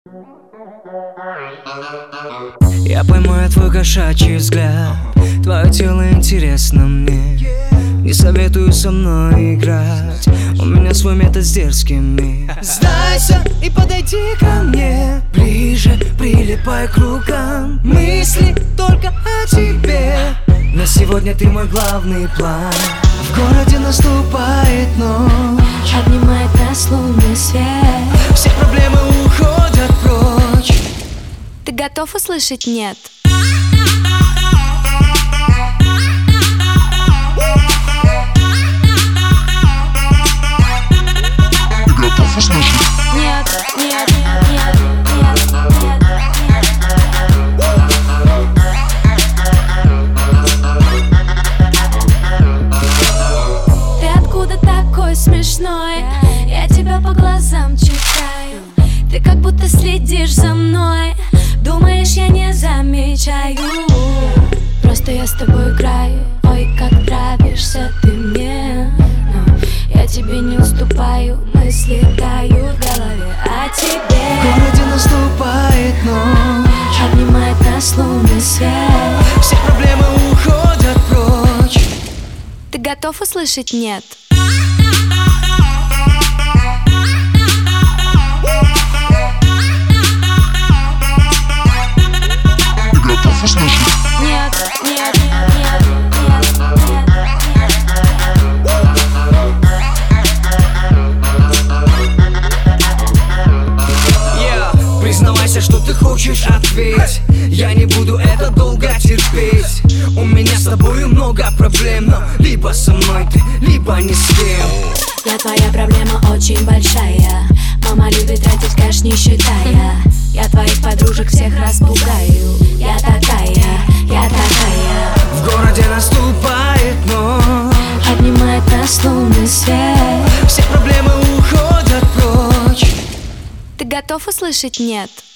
Я поймаю твой кошачий взгляд, твое тело интересно мне. Не советую со мной играть, у меня свой метод с дерзкими. Сдайся и подойди ко мне ближе, прилипай к рукам. Мысли только о тебе, на сегодня ты мой главный план. В городе наступает ночь, обнимает нас лунный свет. все проблемы уходят прочь. Ты готов услышать «нет»? Нет, нет, нет, нет, нет, нет. Ты откуда такой смешной? Я тебя по глазам читаю. Ты как будто следишь за мной. Думаешь, я не замечаю? Просто я с тобой играю. Ой, как нравишься ты мне. Но я тебе не уступаю. Мысли тают в голове о тебе. В городе наступает ночь, обнимает нас лунный свет. все проблемы уходят прочь. Ты готов услышать «нет»? Нет, нет, нет, нет, нет, Yeah, признавайся, что ты хочешь ответь. Я не буду это долго терпеть. У меня с тобою много проблем, но либо со мной ты, либо ни с кем. Я твоя проблема очень большая. Мама любит тратить кэш, не считая. Я твоих подружек всех распугаю. Я такая, я такая. В городе наступает ночь, обнимает нас лунный свет. все проблемы уходят прочь. Ты готов услышать «нет»?